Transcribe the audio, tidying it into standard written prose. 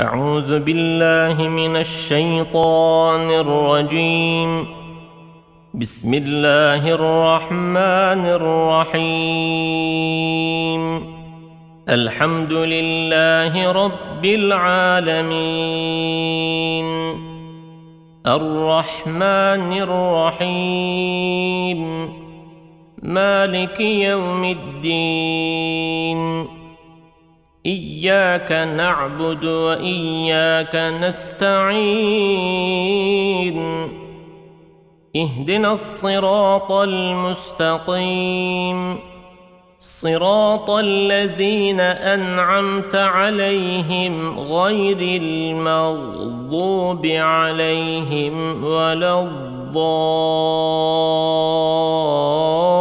أعوذ بالله من الشيطان الرجيم. بسم الله الرحمن الرحيم. الحمد لله رب العالمين، الرحمن الرحيم، مالك يوم الدين. إياك نعبد وإياك نستعين. اهدنا الصراط المستقيم، صراط الذين أنعمت عليهم غير المغضوب عليهم ولا الضالين.